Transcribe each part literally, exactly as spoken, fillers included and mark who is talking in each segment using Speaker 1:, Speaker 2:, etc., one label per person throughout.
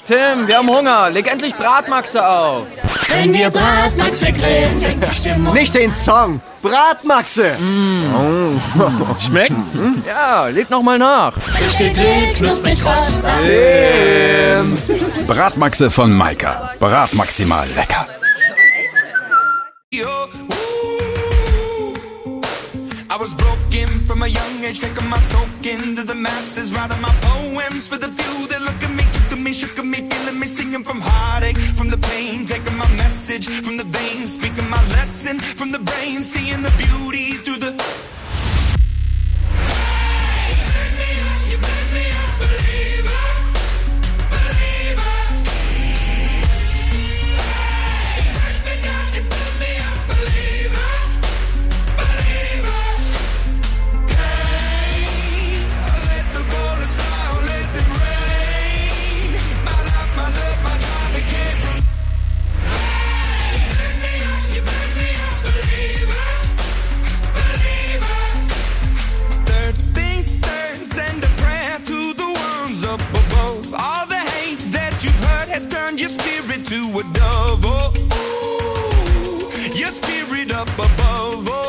Speaker 1: Tim, wir haben Hunger. Leg endlich Bratmaxe auf.
Speaker 2: Wenn wir Bratmaxe grillen, fängt die Stimmung.
Speaker 3: Nicht den Song, Bratmaxe.
Speaker 1: Mm. Oh. Schmeckt's? Hm? Ja, leg noch mal nach.
Speaker 2: Frisch gegrillt, knusprig Rost.
Speaker 1: Tim.
Speaker 4: Bratmaxe von Maika. Bratmaximal lecker.
Speaker 5: I was broken from a young age, taking my soak into the masses, writing my poems for the few that look at me, took at me, shook at me, feeling me, singing from heartache, from the pain, taking my message from the veins, speaking my lesson from the brain, seeing the beauty through the... has turned your spirit to a dove, oh, ooh, your spirit up above, oh,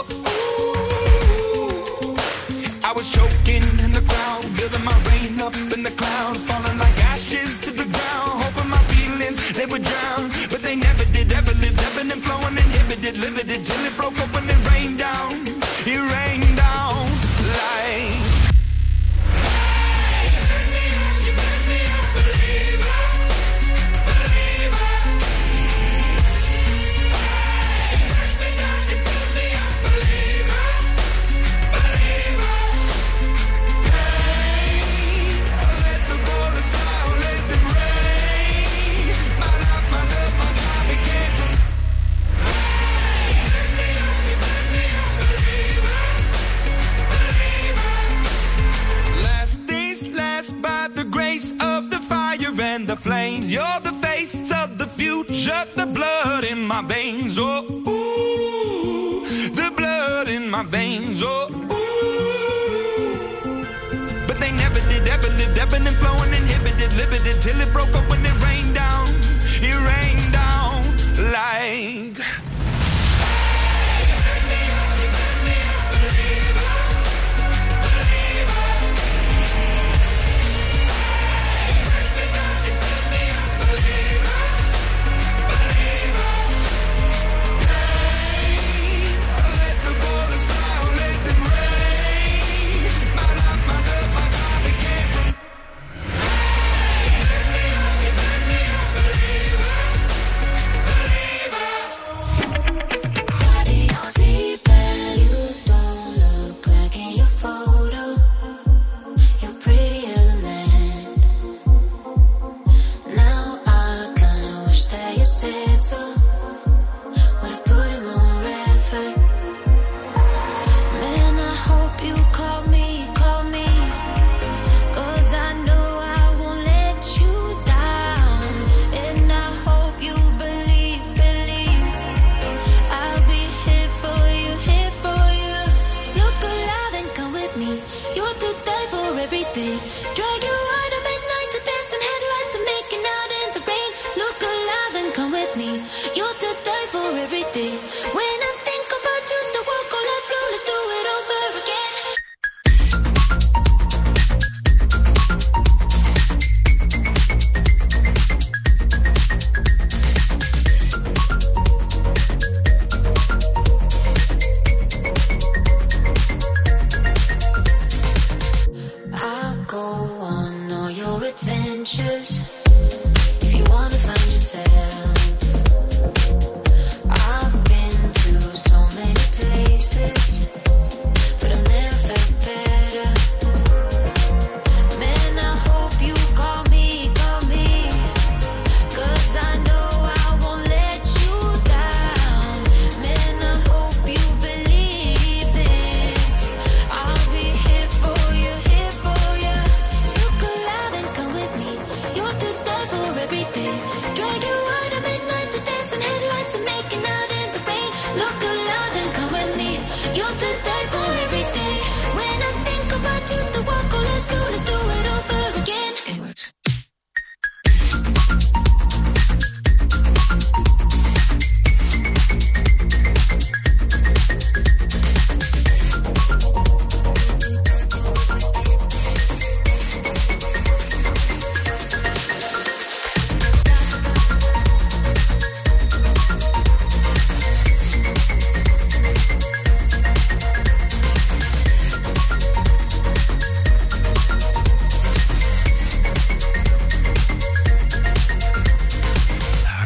Speaker 5: ooh. I was choking in the crowd, building my rain up in the cloud, falling like ashes to the ground, hoping my feelings, they would drown, but they never did, ever lived, ebbing and flowing, inhibited, limited, till it broke open and rained down, it rained down like... By the grace of the fire and the flames, you're the face of the future, the blood in my veins, oh, ooh, the blood in my veins, oh, ooh. But they never did, ever lived, ebbing and flowing, inhibited, limited, till it broke up when it rained down, it rained down like...
Speaker 2: When I think about you, the world goes blue. Let's do it over again. It works.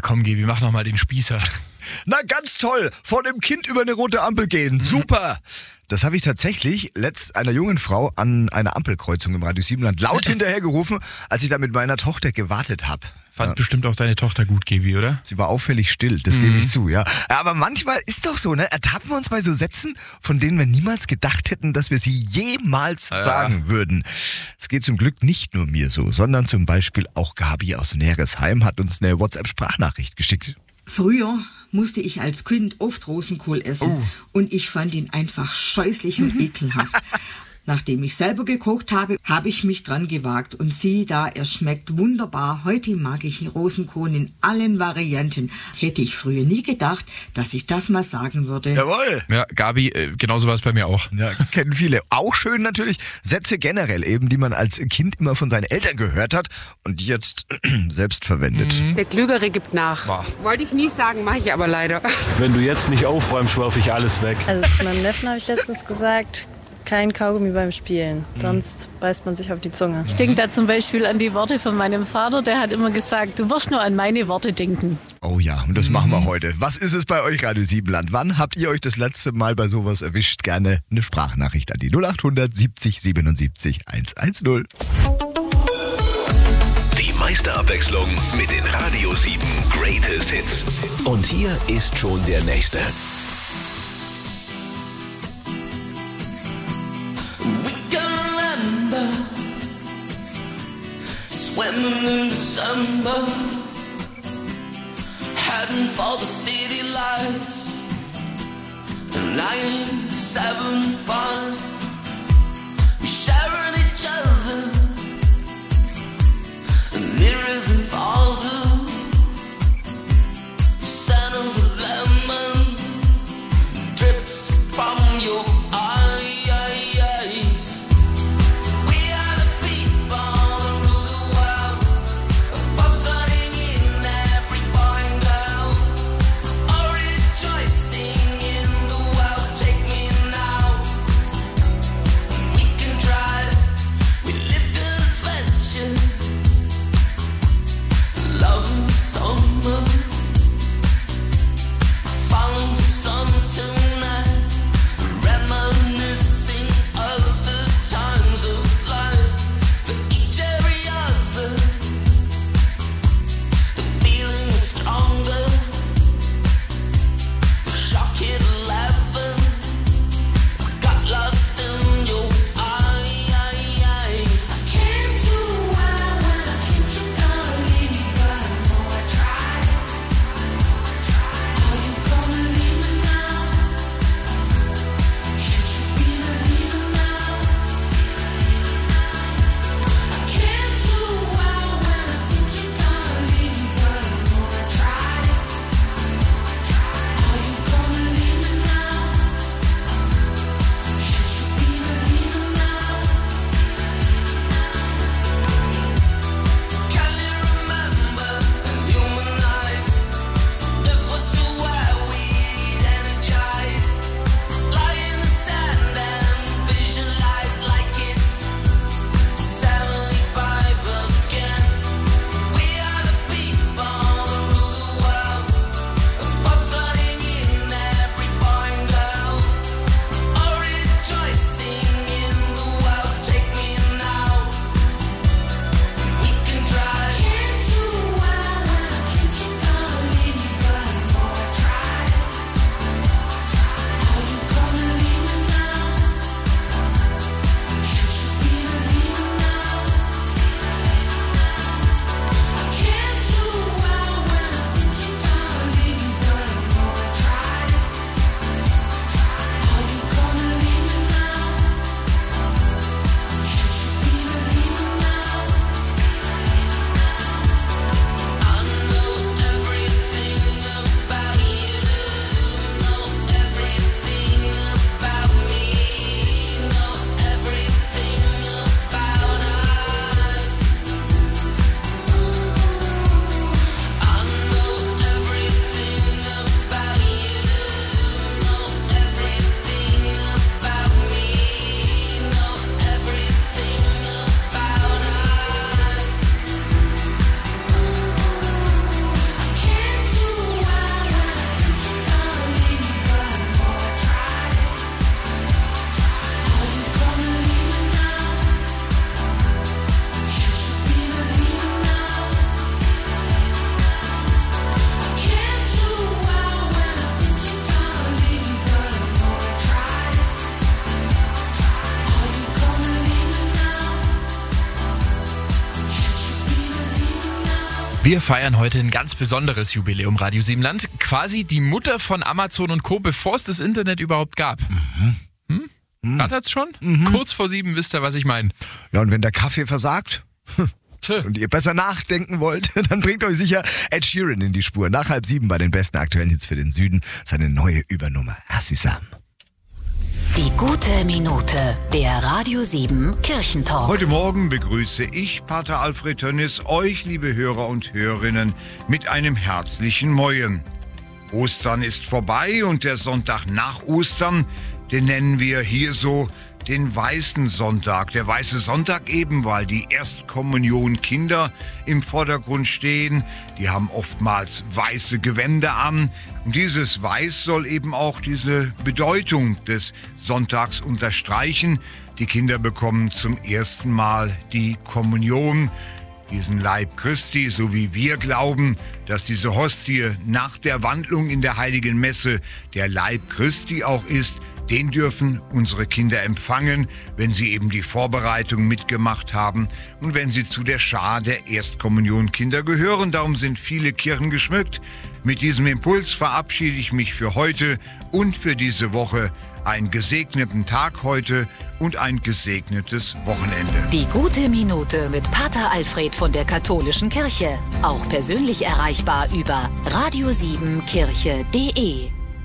Speaker 6: komm, Gebi, mach noch mal den Spießer.
Speaker 7: Na, ganz toll. Vor dem Kind über eine rote Ampel gehen. Super. Das habe ich tatsächlich letzt einer jungen Frau an einer Ampelkreuzung im Radius Siebenland laut hinterhergerufen, als ich da mit meiner Tochter gewartet habe.
Speaker 6: Fand
Speaker 7: ja.
Speaker 6: bestimmt auch deine Tochter gut, Gebi, oder?
Speaker 7: Sie war auffällig still, das mhm. gebe ich zu, ja. Aber manchmal ist doch so, ne? Ertappen wir uns bei so Sätzen, von denen wir niemals gedacht hätten, dass wir sie jemals ja. sagen würden. Es geht zum Glück nicht nur mir so, sondern zum Beispiel auch Gabi aus Neresheim hat uns eine WhatsApp-Sprachnachricht geschickt.
Speaker 8: Früher musste ich als Kind oft Rosenkohl essen oh. und ich fand ihn einfach scheußlich und ekelhaft. Nachdem ich selber gekocht habe, habe ich mich dran gewagt und sieh da, er schmeckt wunderbar. Heute mag ich Rosenkohl in allen Varianten. Hätte ich früher nie gedacht, dass ich das mal sagen würde.
Speaker 7: Jawohl!
Speaker 6: Ja, Gabi, äh, genauso war es bei mir auch.
Speaker 7: Ja, kennen viele. Auch schön natürlich Sätze generell eben, die man als Kind immer von seinen Eltern gehört hat und jetzt selbst verwendet.
Speaker 9: Der Klügere gibt nach. Boah. Wollte ich nie sagen, mache ich aber leider.
Speaker 1: Wenn du jetzt nicht aufräumst, werfe ich alles weg.
Speaker 10: Also zu meinem Neffen habe ich letztens gesagt, kein Kaugummi beim Spielen, sonst beißt man sich auf die Zunge.
Speaker 11: Ich denke da zum Beispiel an die Worte von meinem Vater, der hat immer gesagt, du wirst nur an meine Worte denken.
Speaker 7: Oh ja, und das mhm. machen wir heute. Was ist es bei euch, Radio Siebenland? Wann habt ihr euch das letzte Mal bei sowas erwischt? Gerne eine Sprachnachricht an die null acht hundert siebzig siebenundsiebzig hundertzehn.
Speaker 12: Die Meisterabwechslung mit den Radio sieben Greatest Hits. Und hier ist schon der nächste.
Speaker 13: Swimming in December, heading for the city lights. nine seven five, we sharing each other, nearer than farther. The scent of the lemon drips from your eyes.
Speaker 6: Wir feiern heute ein ganz besonderes Jubiläum, Radio Siebenland. Quasi die Mutter von Amazon und Co., bevor es das Internet überhaupt gab. Mhm. Hm? Mhm. Rattert's schon? Mhm. Kurz vor sieben wisst ihr, was ich meine.
Speaker 7: Ja, und wenn der Kaffee versagt und ihr besser nachdenken wollt, dann bringt euch sicher Ed Sheeran in die Spur. Nach halb sieben bei den besten aktuellen Hits für den Süden. Seine neue Übernummer. Assisam.
Speaker 14: Die gute Minute, der Radio sieben Kirchentalk.
Speaker 15: Heute Morgen begrüße ich, Pater Alfred Tönnis, euch, liebe Hörer und Hörerinnen, mit einem herzlichen Moin. Ostern ist vorbei und der Sonntag nach Ostern, den nennen wir hier so den Weißen Sonntag. Der Weiße Sonntag eben, weil die Erstkommunion Kinder im Vordergrund stehen. Die haben oftmals weiße Gewänder an. Und dieses Weiß soll eben auch diese Bedeutung des Sonntags unterstreichen. Die Kinder bekommen zum ersten Mal die Kommunion, diesen Leib Christi, so wie wir glauben, dass diese Hostie nach der Wandlung in der Heiligen Messe der Leib Christi auch ist. Den dürfen unsere Kinder empfangen, wenn sie eben die Vorbereitung mitgemacht haben und wenn sie zu der Schar der Erstkommunionkinder gehören. Darum sind viele Kirchen geschmückt. Mit diesem Impuls verabschiede ich mich für heute und für diese Woche. Einen gesegneten Tag heute und ein gesegnetes Wochenende.
Speaker 14: Die gute Minute mit Pater Alfred von der Katholischen Kirche. Auch persönlich erreichbar über radio sieben kirche punkt de.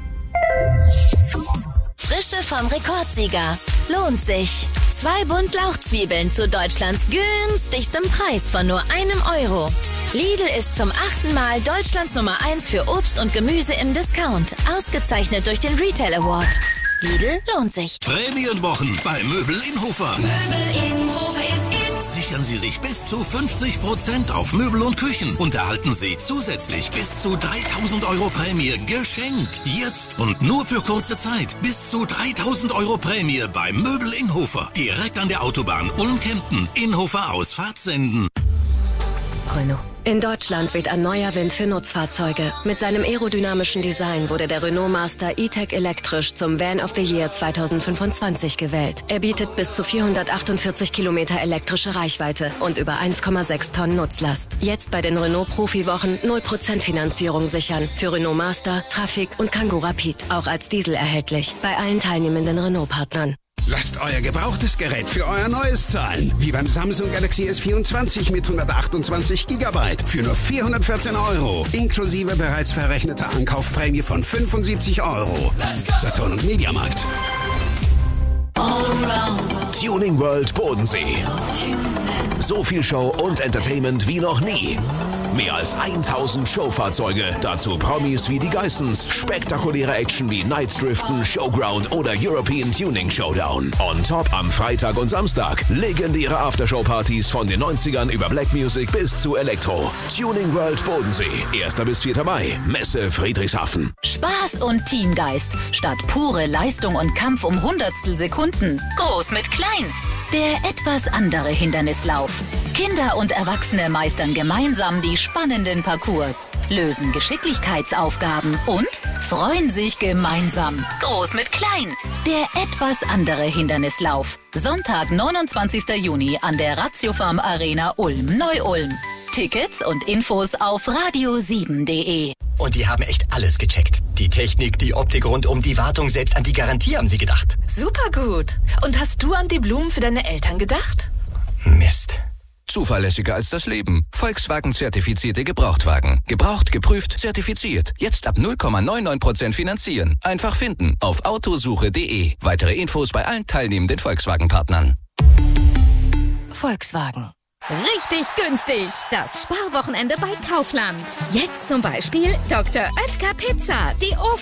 Speaker 16: Frische vom Rekordsieger. Lohnt sich. Zwei Bund Lauchzwiebeln zu Deutschlands günstigstem Preis von nur einem Euro. Lidl ist zum achten Mal Deutschlands Nummer eins für Obst und Gemüse im Discount. Ausgezeichnet durch den Retail Award. Lidl lohnt sich.
Speaker 12: Prämienwochen bei Möbel Inhofer.
Speaker 16: Möbel Inhofer ist in.
Speaker 12: Sichern Sie sich bis zu fünfzig Prozent auf Möbel und Küchen und erhalten Sie zusätzlich bis zu dreitausend Euro Prämie geschenkt. Jetzt und nur für kurze Zeit. Bis zu dreitausend Euro Prämie bei Möbel Inhofer. Direkt an der Autobahn Ulm-Kempten. Inhofer Ausfahrt senden.
Speaker 17: Renault. In Deutschland weht ein neuer Wind für Nutzfahrzeuge. Mit seinem aerodynamischen Design wurde der Renault Master E-Tech elektrisch zum Van of the Year zweitausendfünfundzwanzig gewählt. Er bietet bis zu vierhundertachtundvierzig Kilometer elektrische Reichweite und über eins Komma sechs Tonnen Nutzlast. Jetzt bei den Renault Profi-Wochen null Prozent Finanzierung sichern. Für Renault Master, Traffic und Kangoo Rapid. Auch als Diesel erhältlich. Bei allen teilnehmenden Renault-Partnern.
Speaker 18: Lasst euer gebrauchtes Gerät für euer neues zahlen. Wie beim Samsung Galaxy S vierundzwanzig mit hundertachtundzwanzig Gigabyte für nur vierhundertvierzehn Euro. Inklusive bereits verrechneter Ankaufprämie von fünfundsiebzig Euro. Saturn und Mediamarkt.
Speaker 12: Tuning World Bodensee. So viel Show und Entertainment wie noch nie. Mehr als tausend Showfahrzeuge, dazu Promis wie die Geissens, spektakuläre Action wie Night Driften, Showground oder European Tuning Showdown. On top am Freitag und Samstag legendäre Aftershow-Partys von den neunzigern über Black Music bis zu Elektro. Tuning World Bodensee, erster bis vierter Mai, Messe Friedrichshafen.
Speaker 14: Spaß und Teamgeist statt pure Leistung und Kampf um Hundertstel Sekunden. Groß mit klein. Der etwas andere Hindernislauf. Kinder und Erwachsene meistern gemeinsam die spannenden Parcours, lösen Geschicklichkeitsaufgaben und freuen sich gemeinsam. Groß mit klein. Der etwas andere Hindernislauf. Sonntag, neunundzwanzigster Juni an der Ratiofarm Arena Ulm, Neu-Ulm. Tickets und Infos auf radio sieben punkt de.
Speaker 19: Und die haben echt alles gecheckt. Die Technik, die Optik rundum, die Wartung, selbst an die Garantie haben sie gedacht.
Speaker 20: Super gut. Und hast du an die Blumen für deine Eltern gedacht?
Speaker 19: Mist.
Speaker 21: Zuverlässiger als das Leben. Volkswagen-zertifizierte Gebrauchtwagen. Gebraucht, geprüft, zertifiziert. Jetzt ab null Komma neunundneunzig Prozent finanzieren. Einfach finden auf autosuche punkt de. Weitere Infos bei allen teilnehmenden Volkswagen-Partnern.
Speaker 20: Volkswagen.
Speaker 22: Richtig günstig. Das Sparwochenende bei Kaufland. Jetzt zum Beispiel Doktor Oetker Pizza. Die